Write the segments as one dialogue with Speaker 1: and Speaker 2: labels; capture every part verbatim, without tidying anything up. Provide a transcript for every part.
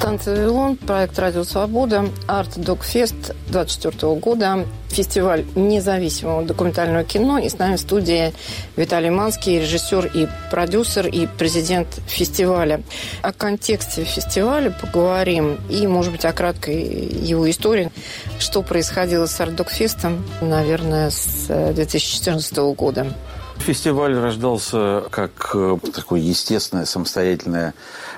Speaker 1: Станция «Вавилон», проект «Радио Свобода», «Арт-Док-Фест» двадцать четвёртого года, фестиваль независимого документального кино. И с нами в студии Виталий Манский, режиссер и продюсер, и президент фестиваля. О контексте фестиваля поговорим и, может быть, о краткой его истории. Что происходило с «Арт-Док-Фестом», наверное, с две тысячи четырнадцатого года.
Speaker 2: Фестиваль рождался как такое естественное, самостоятельное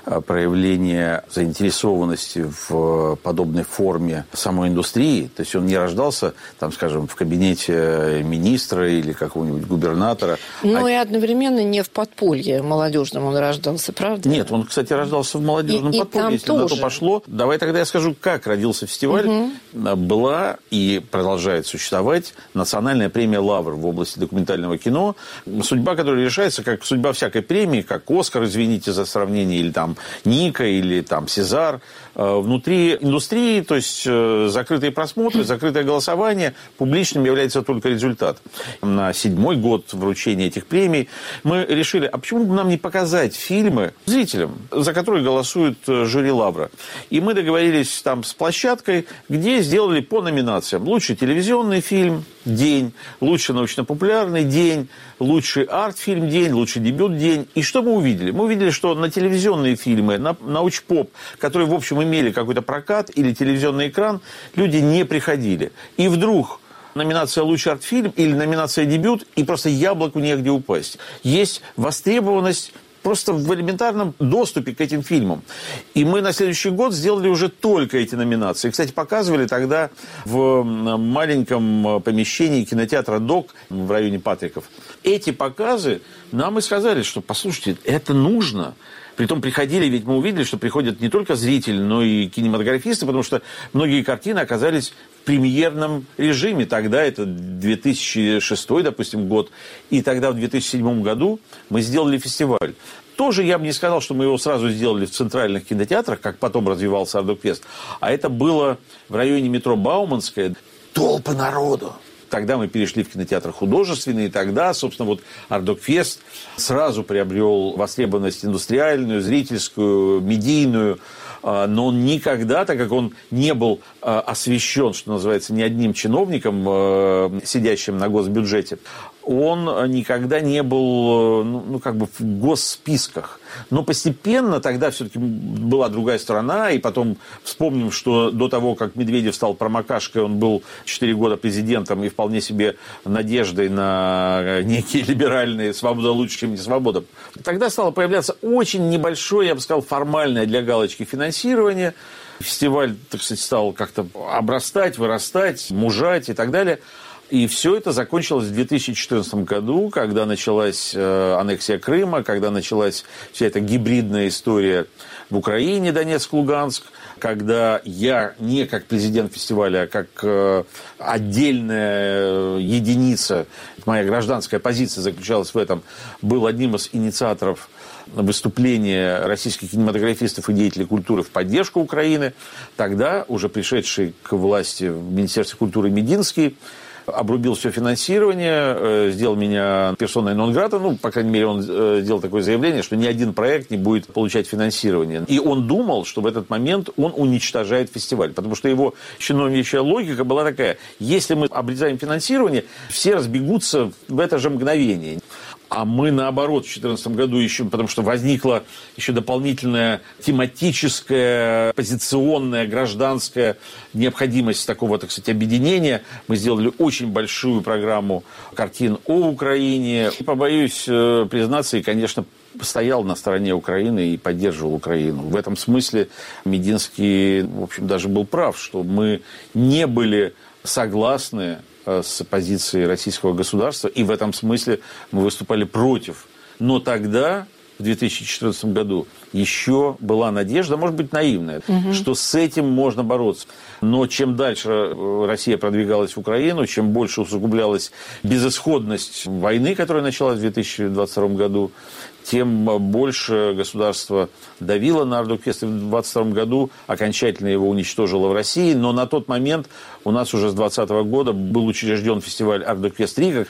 Speaker 2: проявление заинтересованности в подобной форме самой индустрии. То есть он не рождался, там, скажем, в кабинете министра или какого-нибудь губернатора.
Speaker 1: Ну
Speaker 2: а...
Speaker 1: и одновременно не в подполье молодежном он рождался, правда?
Speaker 2: Нет, он, кстати, рождался в молодежном
Speaker 1: и,
Speaker 2: подполье,
Speaker 1: и
Speaker 2: если
Speaker 1: тоже.
Speaker 2: на то пошло. Давай тогда я скажу, как родился фестиваль. Угу. Была и продолжает существовать национальная премия «Лавр» в области документального кино. Судьба, которая решается, как судьба всякой премии, как «Оскар», извините за сравнение, или там «Ника», или там «Сезар». Внутри индустрии, то есть закрытые просмотры, закрытое голосование, публичным является только результат. На седьмой год вручения этих премий мы решили, а почему бы нам не показать фильмы зрителям, за которые голосует жюри «Лавра». И мы договорились там с площадкой, где сделали по номинациям. Лучший телевизионный фильм – день, лучший научно-популярный – день, лучший арт-фильм – день, лучший дебют – день. И что мы увидели? Мы увидели, что на телевизионные фильмы, на науч-поп, которые, в общем, имели какой-то прокат или телевизионный экран, люди не приходили. И вдруг номинация «Лучший арт-фильм» или номинация «Дебют», и просто яблоку негде упасть. Есть востребованность просто в элементарном доступе к этим фильмам. И мы на следующий год сделали уже только эти номинации. Кстати, показывали тогда в маленьком помещении кинотеатра «Док» в районе Патриков. Эти показы нам и сказали, что, послушайте, это нужно. Притом приходили, ведь мы увидели, что приходят не только зрители, но и кинематографисты, потому что многие картины оказались в премьерном режиме. Тогда это две тысячи шестой, допустим, год. И тогда в две тысячи седьмом году мы сделали фестиваль. Тоже я бы не сказал, что мы его сразу сделали в центральных кинотеатрах, как потом развивался «Арт-Док-Фест». А это было в районе метро Бауманская. Толпы народу. Тогда мы перешли в кинотеатр художественный, и тогда, собственно, вот «Арт-Док-Фест» сразу приобрел востребованность индустриальную, зрительскую, медийную, но он никогда, так как он не был освещен, что называется, ни одним чиновником, сидящим на госбюджете, он никогда не был, ну, как бы в госсписках. Но постепенно тогда все-таки была другая сторона, и потом вспомним, что до того, как Медведев стал промокашкой, он был четыре года президентом и вполне себе надеждой на некие либеральные «свобода лучше, чем не свобода». Тогда стало появляться очень небольшое, я бы сказал, формальное для галочки финансирование. Фестиваль, так сказать, стал как-то обрастать, вырастать, мужать и так далее. И все это закончилось в две тысячи четырнадцатом году, когда началась э, аннексия Крыма, когда началась вся эта гибридная история в Украине, Донецк, Луганск, когда я не как президент фестиваля, а как э, отдельная единица, моя гражданская позиция заключалась в этом, был одним из инициаторов выступления российских кинематографистов и деятелей культуры в поддержку Украины. Тогда уже пришедший к власти в Министерстве культуры Мединский обрубил все финансирование, сделал меня персоной нон-грата, ну, по крайней мере, он сделал такое заявление, что ни один проект не будет получать финансирование. И он думал, что в этот момент он уничтожает фестиваль, потому что его чиновничья логика была такая: если мы обрезаем финансирование, все разбегутся в это же мгновение. А мы, наоборот, в две тысячи четырнадцатом году еще, потому что возникла еще дополнительная тематическая, позиционная, гражданская необходимость такого, так сказать, объединения. Мы сделали очень большую программу картин о Украине. И, побоюсь признаться, и, конечно, стоял на стороне Украины и поддерживал Украину. В этом смысле Мединский, в общем, даже был прав, что мы не были согласны с позицией российского государства, и в этом смысле мы выступали против. Но тогда, в две тысячи четырнадцатом году, еще была надежда, может быть, наивная, угу. что с этим можно бороться. Но чем дальше Россия продвигалась в Украину, чем больше усугублялась безысходность войны, которая началась в две тысячи двадцать втором году, тем больше государство давило на Ардукфест. И в двадцать втором году окончательно его уничтожило в России. Но на тот момент у нас уже с двадцатого года был учрежден фестиваль Ардукфест Рига.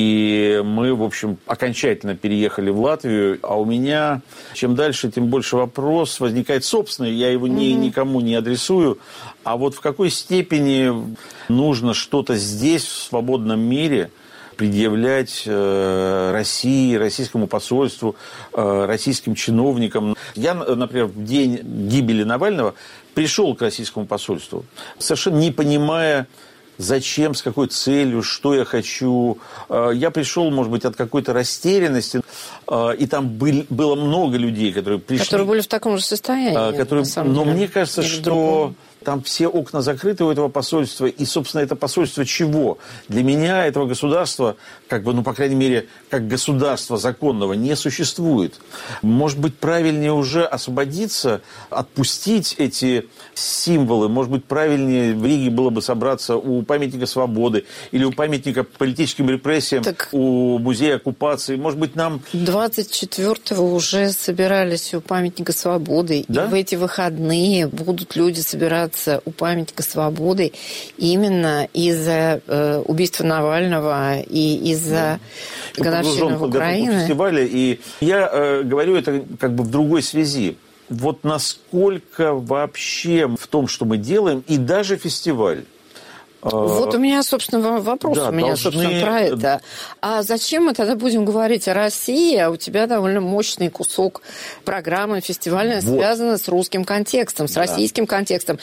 Speaker 2: И мы, в общем, окончательно переехали в Латвию. А у меня чем дальше, тем больше вопрос возникает собственный. Я его ни, никому не адресую. А вот в какой степени нужно что-то здесь, в свободном мире, предъявлять э, России, российскому посольству, э, российским чиновникам. Я, например, в день гибели Навального пришел к российскому посольству, совершенно не понимая, зачем, с какой целью, что я хочу. Я пришел, может быть, от какой-то растерянности, и там был, было много людей, которые пришли.
Speaker 1: Которые были в таком же состоянии.
Speaker 2: Которые, но деле. Мне кажется, что другого. Там все окна закрыты у этого посольства, и, собственно, это посольство чего? Для меня этого государства, как бы, ну, по крайней мере, как государства законного не существует. Может быть, правильнее уже освободиться, отпустить эти символы. Может быть, правильнее в Риге было бы собраться у памятника свободы или у памятника политическим репрессиям, так у музея оккупации. Может быть, нам...
Speaker 1: двадцать четвёртого уже собирались у памятника свободы. Да? И в эти выходные будут люди собираться у памятника свободы именно из-за э, убийства Навального и из-за да. годовщины Украины.
Speaker 2: Фестиваля, и я э, говорю это как бы в другой связи. Вот насколько вообще в том, что мы делаем, и даже фестиваль.
Speaker 1: Вот у меня, собственно, вопрос да, у меня, должны... собственно, про это. А зачем мы тогда будем говорить о России, а у тебя довольно мощный кусок программы фестивальной вот. Связана с русским контекстом, с да. российским контекстом,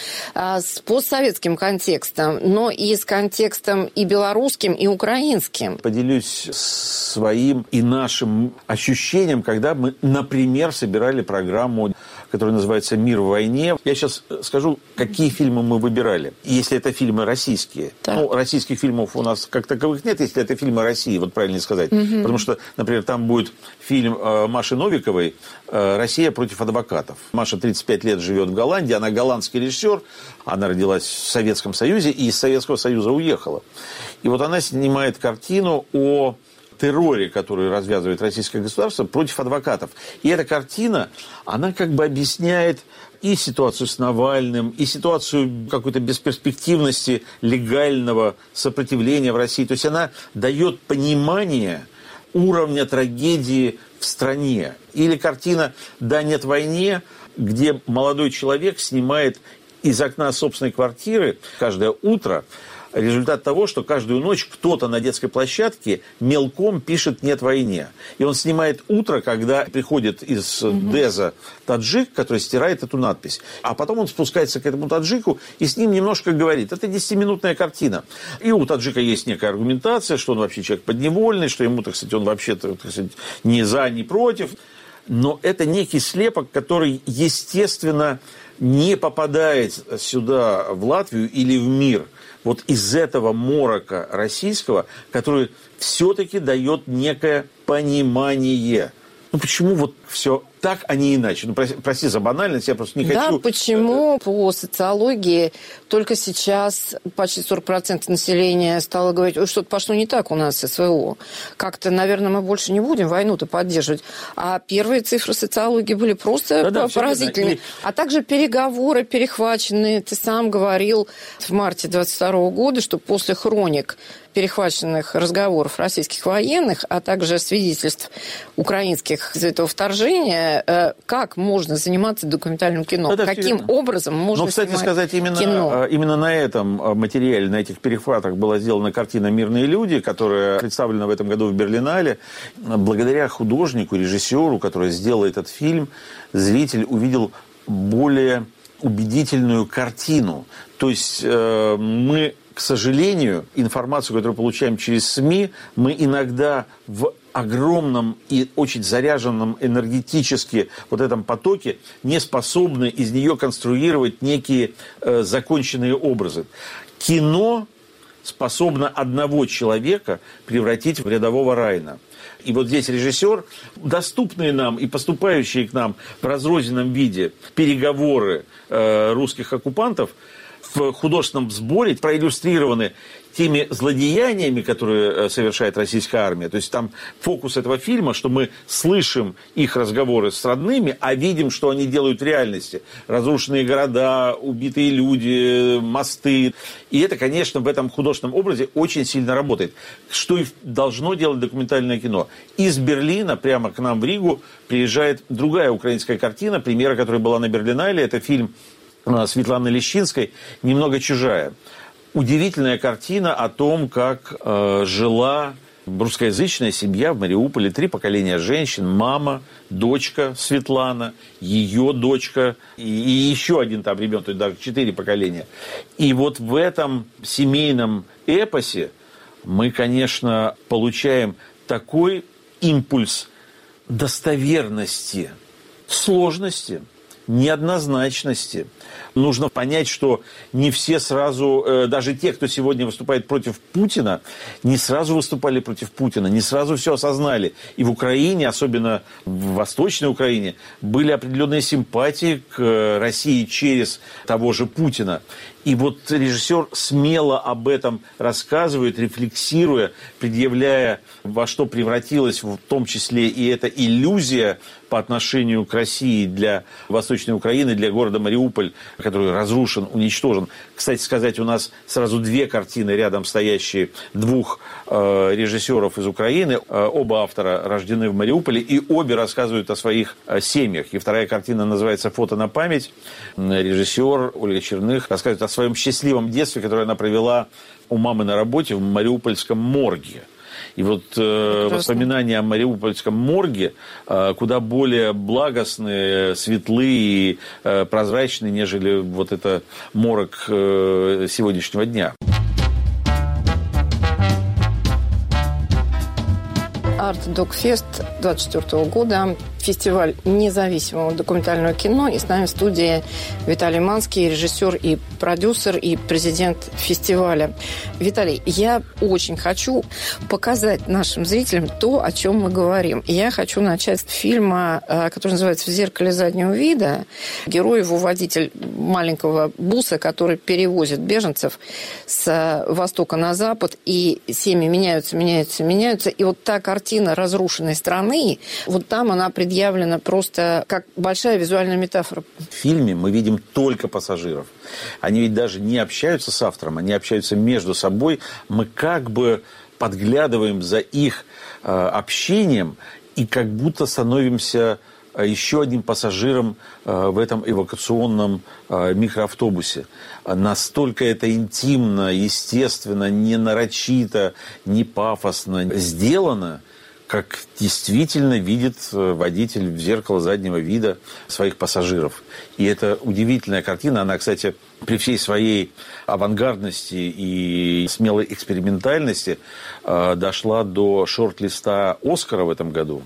Speaker 1: с постсоветским контекстом, но и с контекстом и белорусским, и украинским.
Speaker 2: Поделюсь своим и нашим ощущением, когда мы, например, собирали программу, которая называется «Мир в войне». Я сейчас скажу, какие фильмы мы выбирали, если это фильмы российские. Да. Ну, российских фильмов у нас как таковых нет, если это фильмы России, вот правильно сказать. Угу. Потому что, например, там будет фильм э, Маши Новиковой «Россия против адвокатов». Маша тридцать пять лет живет в Голландии, она голландский режиссер, она родилась в Советском Союзе и из Советского Союза уехала. И вот она снимает картину о терроре, который развязывает российское государство против адвокатов. И эта картина, она как бы объясняет и ситуацию с Навальным, и ситуацию какой-то бесперспективности легального сопротивления в России. То есть она дает понимание уровня трагедии в стране. Или картина «Да, нет войне», где молодой человек снимает из окна собственной квартиры каждое утро результат того, что каждую ночь кто-то на детской площадке мелком пишет «нет войне». И он снимает утро, когда приходит из угу. Деза таджик, который стирает эту надпись. А потом он спускается к этому таджику и с ним немножко говорит. Это десятиминутная картина. И у таджика есть некая аргументация, что он вообще человек подневольный, что ему, так сказать, он вообще-то, так сказать, ни за, ни против. Но это некий слепок, который, естественно, не попадает сюда, в Латвию или в мир. Вот из этого морока российского, который все-таки дает некое понимание. Ну почему вот все так, а не иначе? Ну, прости, прости за банальность, я просто не
Speaker 1: да,
Speaker 2: хочу...
Speaker 1: Да, почему по социологии только сейчас почти сорок процентов населения стало говорить, ой, что-то пошло не так у нас с СВО. Как-то, наверное, мы больше не будем войну-то поддерживать. А первые цифры социологии были просто да, поразительные. Да, а также переговоры перехваченные. Ты сам говорил в марте двадцать второго года, что после хроник перехваченных разговоров российских военных, а также свидетельств украинских из этого вторжения, как можно заниматься документальным кино? Да, Каким верно. образом можно
Speaker 2: Ну, кстати
Speaker 1: снимать
Speaker 2: сказать, именно,
Speaker 1: кино?
Speaker 2: Именно на этом материале, на этих перехватах была сделана картина «Мирные люди», которая представлена в этом году в Берлинале. Благодаря художнику, режиссеру, который сделал этот фильм, зритель увидел более убедительную картину. То есть э, мы... К сожалению, информацию, которую получаем через СМИ, мы иногда в огромном и очень заряженном энергетически вот этом потоке не способны из нее конструировать некие э, законченные образы. Кино способно одного человека превратить в рядового Райна. И вот здесь режиссер, доступные нам и поступающие к нам в разрозненном виде переговоры э, русских оккупантов, в художественном сборе проиллюстрированы теми злодеяниями, которые совершает российская армия. То есть там фокус этого фильма, что мы слышим их разговоры с родными, а видим, что они делают в реальности. Разрушенные города, убитые люди, мосты. И это, конечно, в этом художественном образе очень сильно работает. Что и должно делать документальное кино. Из Берлина прямо к нам в Ригу приезжает другая украинская картина, премьера которой была на Берлинале. Это фильм Светланы Лещинской «Немного чужая». Удивительная картина о том, как э, жила русскоязычная семья в Мариуполе. Три поколения женщин. Мама, дочка Светлана, ее дочка и, и еще один там ребенок. То есть даже четыре поколения. И вот в этом семейном эпосе мы, конечно, получаем такой импульс достоверности, сложности, неоднозначности. Нужно понять, что не все сразу, даже те, кто сегодня выступает против Путина, не сразу выступали против Путина, не сразу все осознали. И в Украине, особенно в Восточной Украине, были определенные симпатии к России через того же Путина. И вот режиссер смело об этом рассказывает, рефлексируя, предъявляя, во что превратилась в том числе и эта иллюзия по отношению к России для Восточной Украины, для города Мариуполь, который разрушен, уничтожен. Кстати сказать, у нас сразу две картины рядом стоящие двух э, режиссеров из Украины. Э, оба автора рождены в Мариуполе, и обе рассказывают о своих э, семьях. И вторая картина называется «Фото на память». Режиссер Ольга Черных рассказывает о своем счастливом детстве, которое она провела у мамы на работе в мариупольском морге. И вот э, воспоминания о мариупольском морге э, куда более благостные, светлые и э, прозрачные, нежели вот это морок э, сегодняшнего дня.
Speaker 1: Арт-Док-Фест двадцать четвёртого года. Фестиваль независимого документального кино. И с нами в студии Виталий Манский, режиссер и продюсер, и президент фестиваля. Виталий, я очень хочу показать нашим зрителям то, о чем мы говорим. Я хочу начать с фильма, который называется «В зеркале заднего вида». Герой его водитель маленького буса, который перевозит беженцев с востока на запад, и семьи меняются, меняются, меняются. И вот та картина разрушенной страны, вот там она предъявлена просто как большая визуальная метафора.
Speaker 2: В фильме мы видим только пассажиров. Они ведь даже не общаются с автором, они общаются между собой. Мы как бы подглядываем за их э, общением и как будто становимся еще одним пассажиром э, в этом эвакуационном э, микроавтобусе. Настолько это интимно, естественно, не нарочито, не пафосно сделано, как действительно видит водитель в зеркало заднего вида своих пассажиров. И это удивительная картина. Она, кстати, при всей своей авангардности и смелой экспериментальности дошла до шорт-листа «Оскара» в этом году.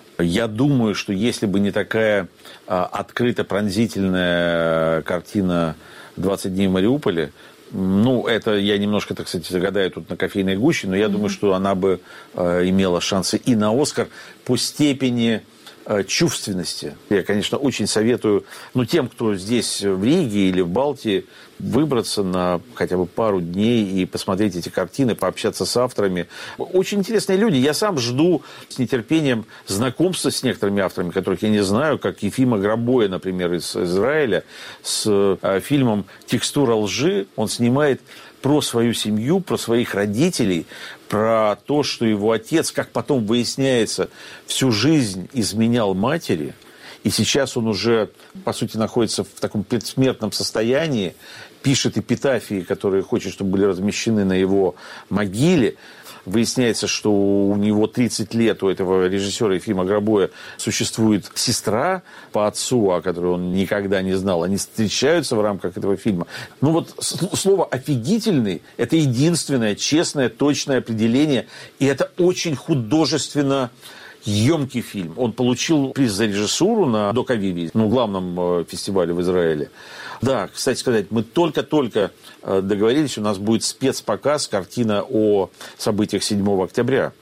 Speaker 2: Я думаю, что если бы не такая открыто пронзительная картина «двадцать дней в Мариуполе», ну, это я немножко, так сказать, гадаю тут на кофейной гуще, но я mm-hmm. думаю, что она бы э, имела шансы и на «Оскар» по степени э, чувственности. Я, конечно, очень советую, ну, тем, кто здесь в Риге или в Балтии, выбраться на хотя бы пару дней и посмотреть эти картины, пообщаться с авторами. Очень интересные люди. Я сам жду с нетерпением знакомства с некоторыми авторами, которых я не знаю, как Ефима Грабоя, например, из Израиля, с э, фильмом «Текстура лжи». Он снимает про свою семью, про своих родителей, про то, что его отец, как потом выясняется, всю жизнь изменял матери. И сейчас он уже, по сути, находится в таком предсмертном состоянии, пишет эпитафии, которые хочет, чтобы были размещены на его могиле. Выясняется, что у него тридцать лет, у этого режиссера Ефима Грабоя, существует сестра по отцу, о которой он никогда не знал. Они встречаются в рамках этого фильма. Ну вот слово «офигительный» – это единственное честное, точное определение. И это очень художественно емкий фильм. Он получил приз за режиссуру на Док-Авиве, ну, главном фестивале в Израиле. Да, кстати сказать, мы только-только договорились, у нас будет спецпоказ, картина о событиях седьмого октября.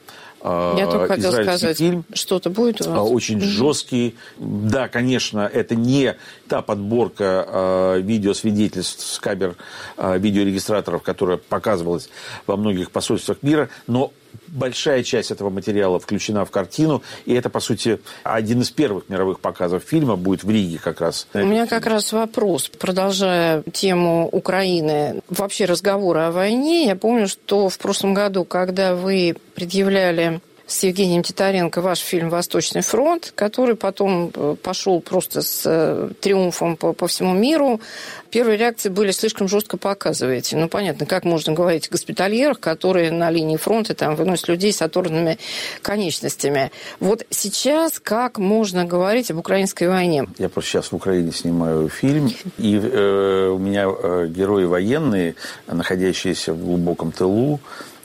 Speaker 1: Я только хотел сказать,
Speaker 2: фильм.
Speaker 1: Что-то будет у вас?
Speaker 2: Очень mm-hmm. жесткий. Да, конечно, это не та подборка э, видеосвидетельств с камер э, видеорегистраторов, которая показывалась во многих посольствах мира, но большая часть этого материала включена в картину, и это, по сути, один из первых мировых показов фильма будет в Риге как раз.
Speaker 1: У меня как раз вопрос, продолжая тему Украины, вообще разговоры о войне. Я помню, что в прошлом году, когда вы предъявляли с Евгением Титаренко ваш фильм «Восточный фронт», который потом пошел просто с триумфом по, по всему миру. Первые реакции были: слишком жестко показываете. Ну, понятно, как можно говорить о госпитальерах, которые на линии фронта там выносят людей с оторванными конечностями. Вот сейчас как можно говорить об украинской войне?
Speaker 2: Я просто сейчас в Украине снимаю фильм, и э, у меня э, герои военные, находящиеся в глубоком тылу.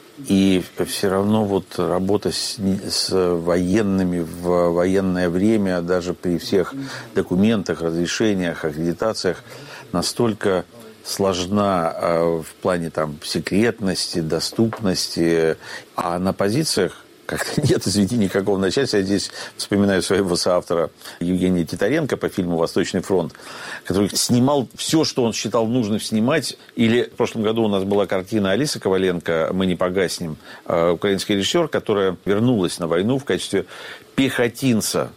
Speaker 2: И все равно вот работа с, с военными в военное время, даже при всех документах, разрешениях, аккредитациях, настолько сложна э, в плане там секретности, доступности. А на позициях как-то нет, извините, никакого начальства. Я здесь вспоминаю своего соавтора Евгения Титаренко по фильму «Восточный фронт», который снимал все, что он считал нужным снимать. Или в прошлом году у нас была картина Алисы Коваленко «Мы не погаснем», украинский режиссер, которая вернулась на войну в качестве пехотинца.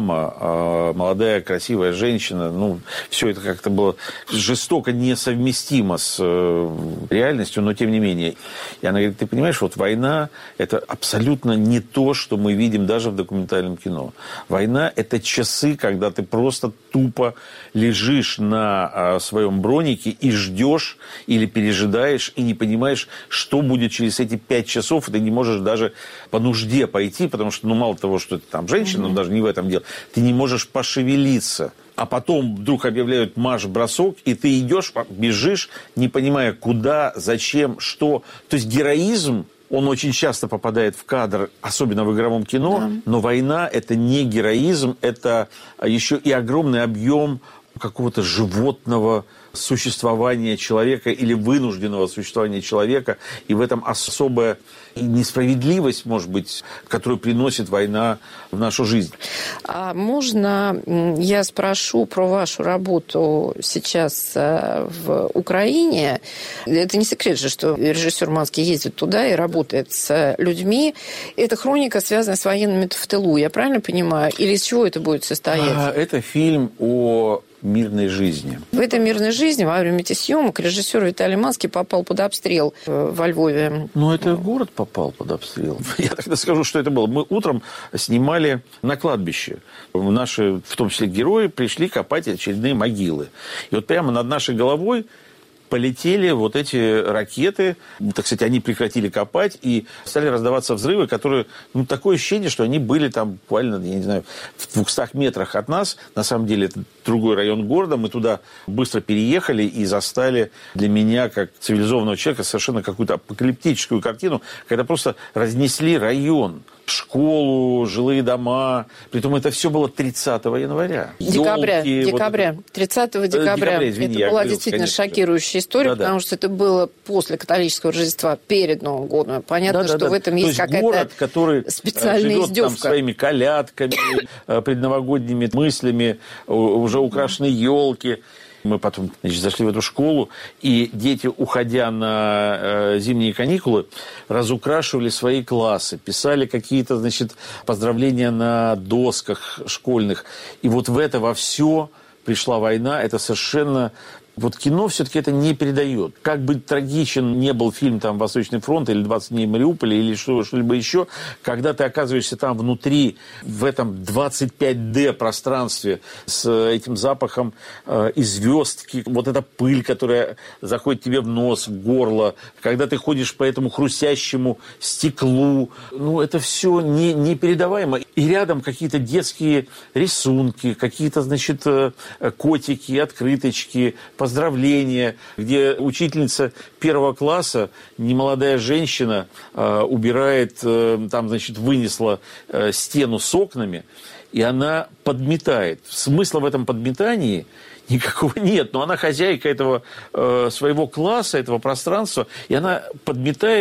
Speaker 2: Мама, молодая, красивая женщина. Ну, все это как-то было жестоко несовместимо с реальностью, но тем не менее. И она говорит: ты понимаешь, вот война – это абсолютно не то, что мы видим даже в документальном кино. Война – это часы, когда ты просто тупо лежишь на своем бронике и ждешь или пережидаешь, и не понимаешь, что будет через эти пять часов, и ты не можешь даже по нужде пойти, потому что, ну, мало того, что ты там женщина, mm-hmm. но даже не в этом дело, ты не можешь пошевелиться. А потом вдруг объявляют марш-бросок, и ты идешь, бежишь, не понимая, куда, зачем, что. То есть героизм, он очень часто попадает в кадр, особенно в игровом кино, да. Но война – это не героизм, это еще и огромный объем какого-то животного существования человека или вынужденного существования человека. И в этом особая несправедливость, может быть, которую приносит война в нашу жизнь.
Speaker 1: А можно я спрошу про вашу работу сейчас в Украине? Это не секрет же, что режиссер Манский ездит туда и работает с людьми. Эта хроника связана с военными в тылу, я правильно понимаю? Или из чего это будет состоять?
Speaker 2: Это фильм о мирной жизни.
Speaker 1: В этой мирной жизни во время этих съемок режиссер Виталий Манский попал под обстрел во Львове.
Speaker 2: Ну, это город попал под обстрел. Я тогда скажу, что это было. Мы утром снимали на кладбище. Наши, в том числе герои, пришли копать очередные могилы. И вот прямо над нашей головой полетели вот эти ракеты. Так сказать, они прекратили копать, и стали раздаваться взрывы, которые... Ну, такое ощущение, что они были там буквально, я не знаю, в двухстах метрах от нас. На самом деле, это другой район города. Мы туда быстро переехали и застали для меня, как цивилизованного человека, совершенно какую-то апокалиптическую картину, когда просто разнесли район. Школу, жилые дома. Притом это все было тридцатого января.
Speaker 1: Декабря.
Speaker 2: Елки,
Speaker 1: декабря.
Speaker 2: Вот...
Speaker 1: тридцатого декабря.
Speaker 2: декабря извини,
Speaker 1: это была
Speaker 2: говорил,
Speaker 1: действительно
Speaker 2: конечно,
Speaker 1: шокирующая история,
Speaker 2: да,
Speaker 1: потому
Speaker 2: да.
Speaker 1: что это было после католического Рождества, перед Новым годом. Понятно,
Speaker 2: да, да,
Speaker 1: что
Speaker 2: да.
Speaker 1: в этом
Speaker 2: То
Speaker 1: есть,
Speaker 2: есть
Speaker 1: какая-то
Speaker 2: город, который
Speaker 1: специальная
Speaker 2: живет
Speaker 1: издевка.
Speaker 2: Там своими колядками, предновогодними мыслями, уже украшенные елки. Мы потом, значит, зашли в эту школу, и дети, уходя на э, зимние каникулы, разукрашивали свои классы, писали какие-то, значит, поздравления на досках школьных. И вот в это во все пришла война. Это совершенно... Вот кино все-таки это не передает. Как бы трагичен не был фильм там «Восточный фронт» или «двадцать дней Мариуполя» или что, что-либо еще, когда ты оказываешься там внутри, в этом двадцать пять дэ пространстве с этим запахом э, и звездки, вот эта пыль, которая заходит тебе в нос, в горло, когда ты ходишь по этому хрустящему стеклу, ну, это все не, непередаваемо. И рядом какие-то детские рисунки, какие-то, значит, котики, открыточки, поздравления, где учительница первого класса, немолодая женщина, э, убирает, э, там, значит, вынесла э, стену с окнами, и она подметает. Смысла в этом подметании никакого нет, но она хозяйка этого э, своего класса, этого пространства, и она подметает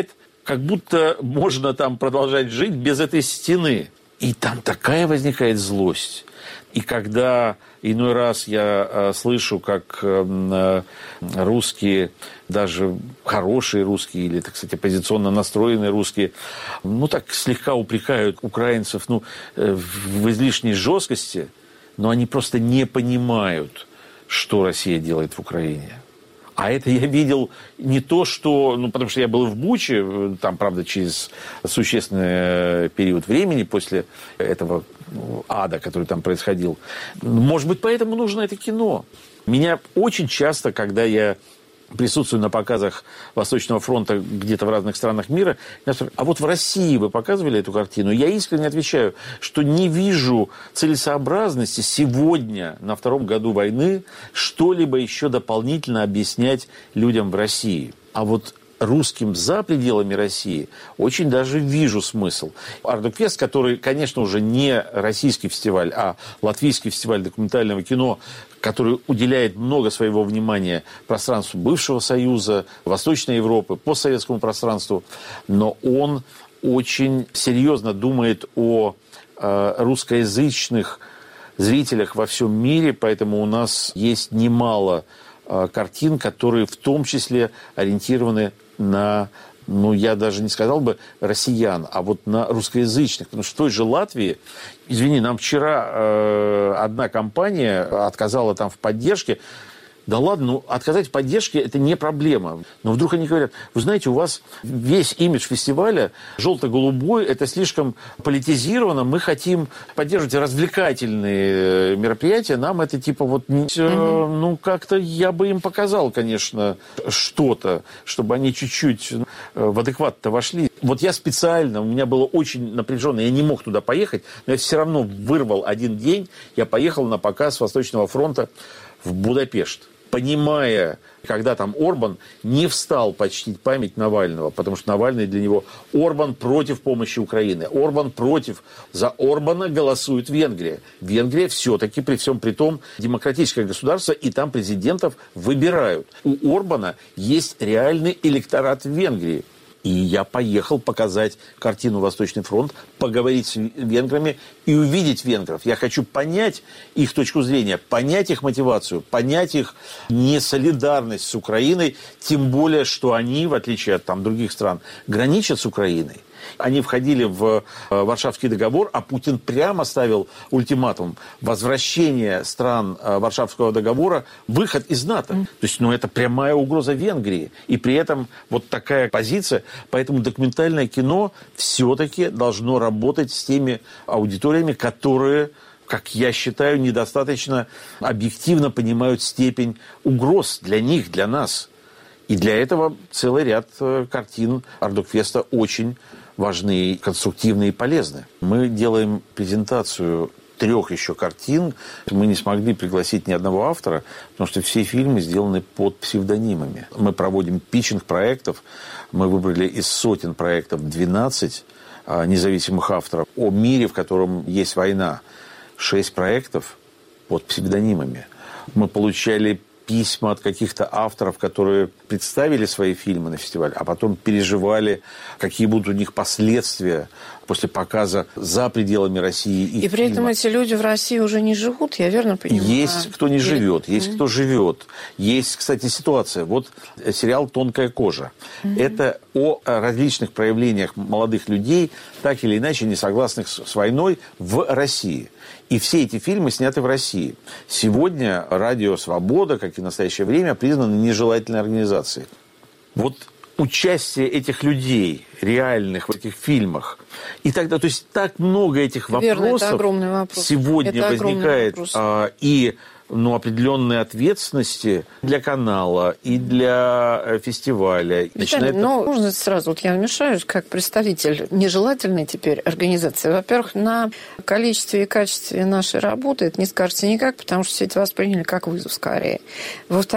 Speaker 2: как будто можно там продолжать жить без этой стены. И там такая возникает злость. И когда иной раз я э, слышу, как э, русские, даже хорошие русские или, так сказать, оппозиционно настроенные русские, ну, так слегка упрекают украинцев ну, э, в излишней жесткости, но они просто не понимают, что Россия делает в Украине. А это я видел не то, что... Ну, потому что я был в Буче, там, правда, через существенный период времени после этого ада, который там происходил. Может быть, поэтому нужно это кино. Меня очень часто, когда я присутствую на показах Восточного фронта где-то в разных странах мира, я спрашиваю, а вот в России вы показывали эту картину? Я искренне отвечаю, что не вижу целесообразности сегодня, на втором году войны, что-либо еще дополнительно объяснять людям в России. А вот русским за пределами России очень даже вижу смысл. Ардукфест, который, конечно, уже не российский фестиваль, а латвийский фестиваль документального кино, который уделяет много своего внимания пространству бывшего Союза, Восточной Европы, постсоветскому пространству, но он очень серьезно думает о э, русскоязычных зрителях во всем мире, поэтому у нас есть немало э, картин, которые в том числе ориентированы на, ну, я даже не сказал бы россиян, а вот на русскоязычных. Потому что в той же Латвии, извини, нам вчера э, одна компания отказала там в поддержке. Да ладно, ну, отказать в поддержке – это не проблема. Но вдруг они говорят, вы знаете, у вас весь имидж фестиваля желто-голубой, это слишком политизировано, мы хотим поддерживать развлекательные мероприятия, нам это типа вот, mm-hmm. ну, как-то я бы им показал, конечно, что-то, чтобы они чуть-чуть в адекват-то вошли. Вот я специально, у меня было очень напряженно, я не мог туда поехать, но я все равно вырвал один день, я поехал на показ Восточного фронта в Будапешт, понимая, когда там Орбан не встал почтить память Навального, потому что Навальный для него Орбан против помощи Украины, Орбан против, за Орбана голосует Венгрия. Венгрия все-таки при всем при том демократическое государство, и там президентов выбирают. У Орбана есть реальный электорат в Венгрии. И я поехал показать картину «Восточный фронт», поговорить с венграми и увидеть венгров. Я хочу понять их точку зрения, понять их мотивацию, понять их несолидарность с Украиной, тем более, что они, в отличие от там, других стран, граничат с Украиной. Они входили в Варшавский договор, а Путин прямо ставил ультиматум возвращения стран Варшавского договора, выход из НАТО. Mm. То есть, ну, это прямая угроза Венгрии. И при этом вот такая позиция. Поэтому документальное кино все-таки должно работать с теми аудиториями, которые, как я считаю, недостаточно объективно понимают степень угроз для них, для нас. И для этого целый ряд картин Ардукфеста очень важные, конструктивные и полезные. Мы делаем презентацию трех еще картин. Мы не смогли пригласить ни одного автора, потому что все фильмы сделаны под псевдонимами. Мы проводим питчинг проектов. Мы выбрали из сотен проектов двенадцать независимых авторов о мире, в котором есть война. Шесть проектов под псевдонимами. Мы получали письма от каких-то авторов, которые представили свои фильмы на фестиваль, а потом переживали, какие будут у них последствия после показа за пределами России.
Speaker 1: И при этом эти люди в России уже не живут, я верно понимаю?
Speaker 2: Есть кто не живет, есть mm-hmm. кто живет. Есть, кстати, ситуация. Вот сериал «Тонкая кожа». Mm-hmm. Это о различных проявлениях молодых людей, так или иначе не согласных с войной в России. И все эти фильмы сняты в России. Сегодня Радио Свобода, как и в настоящее время, признаны нежелательной организацией. Вот участие этих людей, реальных в этих фильмах, и тогда, то есть так много этих вопросов
Speaker 1: Верно, это огромный вопрос.
Speaker 2: Сегодня это возникает, а, и ну, определенной ответственности для канала и для фестиваля.
Speaker 1: Виталий, начинает... ну, можно сразу, вот я вмешаюсь, как представитель нежелательной теперь организации. Во-первых, на количестве и качестве нашей работы это не скажете никак, потому что все это восприняли как вызов скорее. Во-вторых,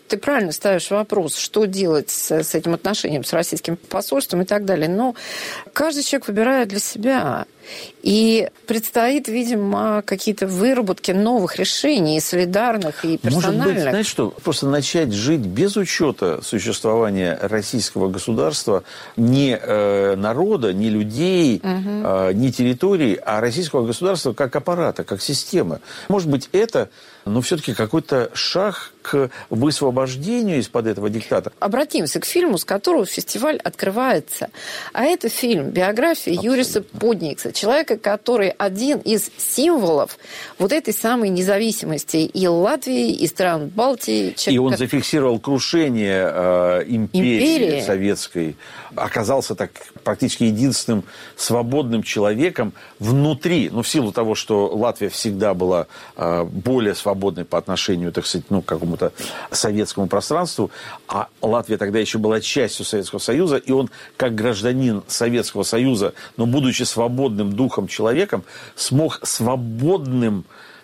Speaker 1: ты правильно ставишь вопрос, что делать с, с этим отношением, с российским посольством и так далее. Но каждый человек выбирает для себя. И предстоит, видимо, какие-то выработки новых решений, солидарных и персональных.
Speaker 2: Может быть, знаешь что, просто начать жить без учета существования российского государства, не э, народа, не людей, угу. э, не территории, а российского государства как аппарата, как системы. Может быть, это, но все-таки какой-то шаг к высвобождению из-под этого диктата.
Speaker 1: Обратимся к фильму, с которого фестиваль открывается. А это фильм «Биография Абсолютно. Юриса Подникса», человека, который один из символов вот этой самой независимости и Латвии, и стран Балтии. Человек,
Speaker 2: и он как... зафиксировал крушение э, империи, империи советской, оказался так практически единственным свободным человеком внутри, ну, в силу того, что Латвия всегда была э, более свободной по отношению, так сказать, ну, к какому-то советскому пространству, а Латвия тогда еще была частью Советского Союза, и он, как гражданин Советского Союза, но будучи свободным духом человеком, смог свободным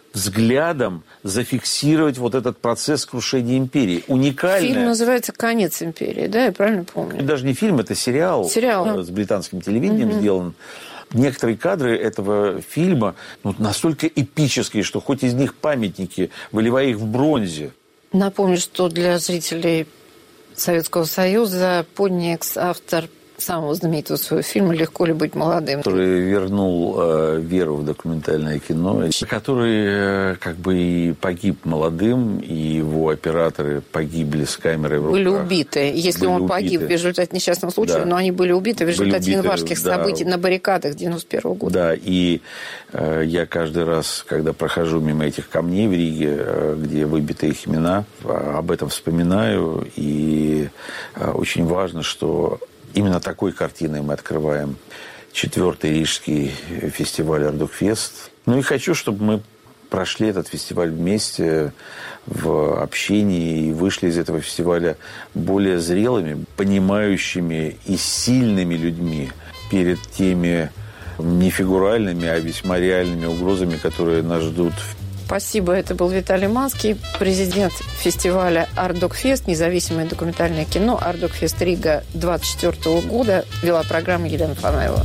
Speaker 2: взглядом зафиксировать вот этот процесс крушения империи. Уникальное.
Speaker 1: Фильм называется «Конец империи», да, я правильно помню?
Speaker 2: Это даже не фильм, это сериал, сериал. С британским телевидением угу. сделан. Некоторые кадры этого фильма ну, настолько эпические, что хоть из них памятники, выливая их в бронзе. Напомню,
Speaker 1: что для зрителей Советского Союза Подникс – автор самого знаменитого своего фильма «Легко ли быть молодым»,
Speaker 2: который вернул э, веру в документальное кино, который э, как бы и погиб молодым, и его операторы погибли с камерой в руках.
Speaker 1: Были убиты. Если были он погиб убиты. В результате несчастного случая, да. но они были убиты в результате убиты, январских да. событий на баррикадах девяносто первого года.
Speaker 2: Да, и э, я каждый раз, когда прохожу мимо этих камней в Риге, э, где выбиты их имена, э, об этом вспоминаю, и э, очень важно, что именно такой картиной мы открываем четвертый рижский фестиваль «Ардукфест». Ну и хочу, чтобы мы прошли этот фестиваль вместе в общении и вышли из этого фестиваля более зрелыми, понимающими и сильными людьми перед теми не фигуральными, а весьма реальными угрозами, которые нас ждут.
Speaker 1: Спасибо. Это был Виталий Манский, президент фестиваля «Ардукфест», независимое документальное кино «Ардукфест Рига» двадцать четвёртого года. Вела программу Елена Фанаева.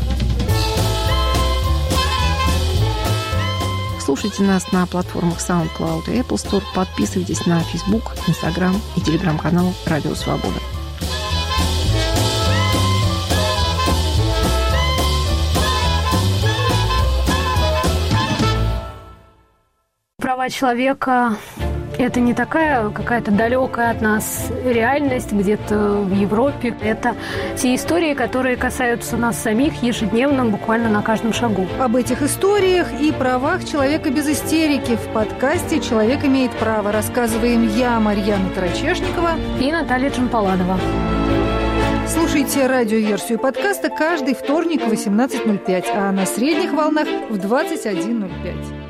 Speaker 1: Слушайте нас на платформах SoundCloud и Apple Store. Подписывайтесь на Facebook, Instagram и телеграм-канал «Радио Свобода».
Speaker 3: Права человека – это не такая какая-то далекая от нас реальность где-то в Европе. Это те истории, которые касаются нас самих ежедневно, буквально на каждом шагу.
Speaker 4: Об этих историях и правах человека без истерики в подкасте «Человек имеет право» рассказываем я, Марьяна Тарачешникова
Speaker 3: и Наталья Джампаладова.
Speaker 4: Слушайте радиоверсию подкаста каждый вторник в восемнадцать ноль пять, а на средних волнах в двадцать один ноль пять.